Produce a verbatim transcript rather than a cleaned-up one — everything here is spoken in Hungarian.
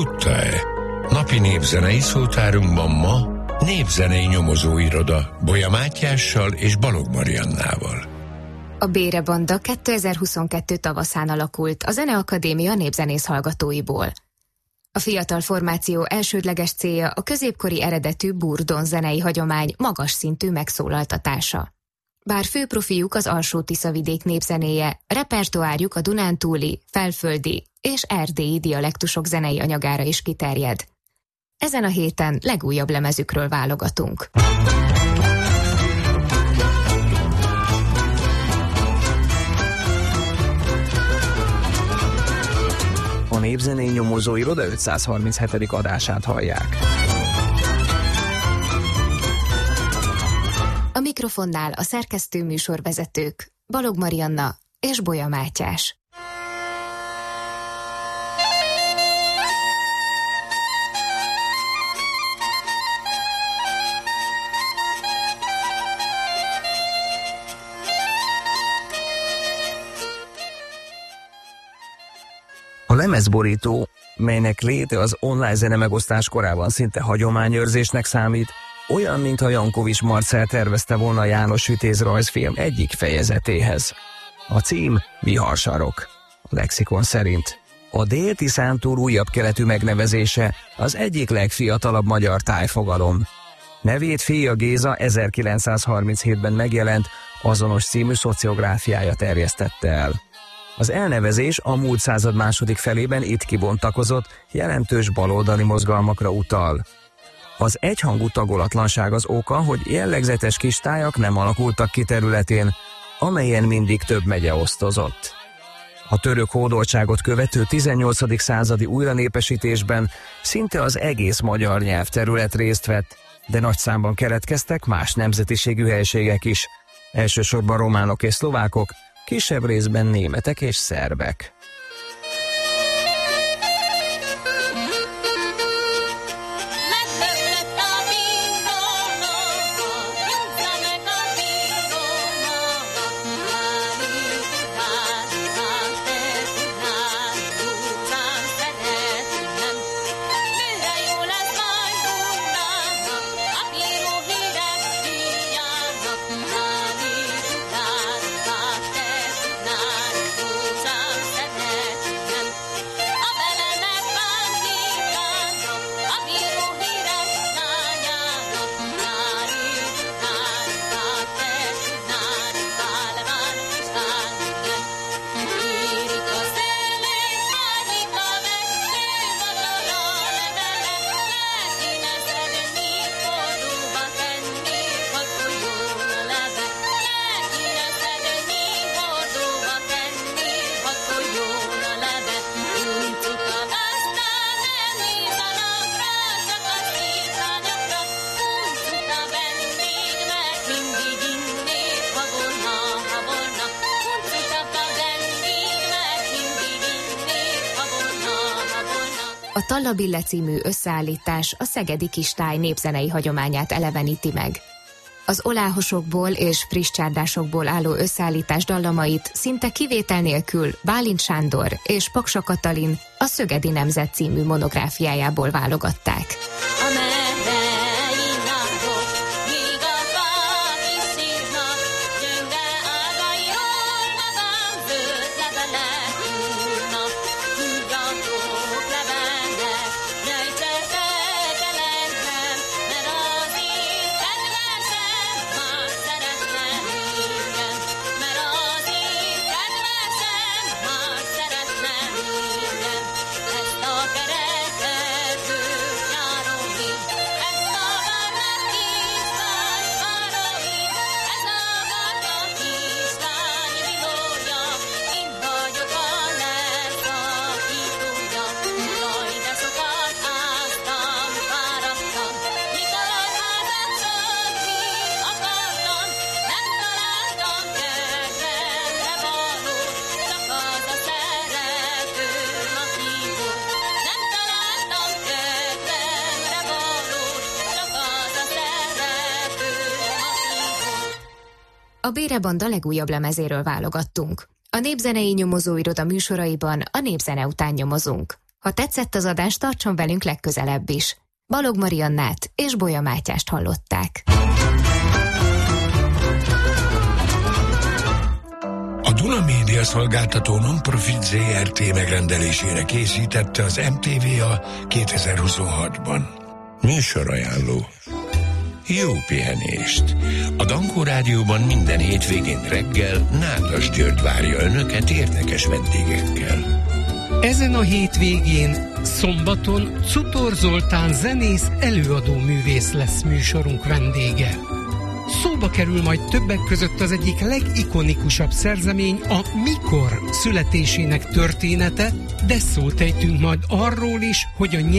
tudta-e? Napi népzenei szótárunkban ma népzenei nyomozóiroda Bolya Mátyással és Balogh Mariannával. A Bére Banda kétezer-huszonkettő tavaszán alakult a Zeneakadémia népzenész hallgatóiból. A fiatal formáció elsődleges célja a középkori eredetű burdon zenei hagyomány magas szintű megszólaltatása. Bár fő profiuk az Alsó-Tiszavidék népzenéje, repertoárjuk a dunántúli, felföldi és erdélyi dialektusok zenei anyagára is kiterjed. Ezen a héten legújabb lemezükről válogatunk. A Népzenei Nyomozóiroda ötszázharminchetedik adását hallják. A mikrofonnál a szerkesztő műsorvezetők Balogh Marianna és Bolya Mátyás. A lemezborító, melynek léte az online zenemegosztás korában szinte hagyományőrzésnek számít, olyan, mintha Jankovics Marcell tervezte volna János Vitéz rajzfilm egyik fejezetéhez. A cím Viharsarok. A lexikon szerint a Dél-Tiszántúl újabb keletű megnevezése az egyik legfiatalabb magyar tájfogalom. Nevét fia Géza ezerkilencszázharminchétben megjelent Azonos című szociográfiája terjesztette el. Az elnevezés a múlt század második felében itt kibontakozott, jelentős baloldali mozgalmakra utal. Az egyhangú tagolatlanság az oka, hogy jellegzetes kis tájak nem alakultak ki területén, amelyen mindig több megye osztozott. A török hódoltságot követő tizennyolcadik századi újranépesítésben szinte az egész magyar nyelvterület részt vett, de nagy számban keletkeztek más nemzetiségű helységek is, elsősorban románok és szlovákok, kisebb részben németek és szerbek. A Tallabille című összeállítás a szegedi kistáj népzenei hagyományát eleveníti meg. Az oláhosokból és friss csárdásokból álló összeállítás dallamait szinte kivétel nélkül Bálint Sándor és Paksa Katalin a Szögedi Nemzet című monográfiájából válogatták. A Bére Banda legújabb lemezéről válogattunk. A Népzenei Nyomozóiroda műsoraiban a népzene után nyomozunk. Ha tetszett az adás, tartson velünk legközelebb is. Balogh Mariannát és Bolya Mátyást hallották. A Duna Média Szolgáltató Non-Profit zé er té megrendelésére készítette az em té vé a kétezer-huszonhatban. Műsorajánló. Jó pihenést! A Dankó Rádióban minden hétvégén reggel Nádas György várja önöket érdekes vendégekkel. Ezen a hétvégén, szombaton Cutor Zoltán zenész, előadó művész lesz műsorunk vendége. Szóba kerül majd többek között az egyik legikonikusabb szerzemény, a Mikor születésének története, de szót ejtünk majd arról is, hogy a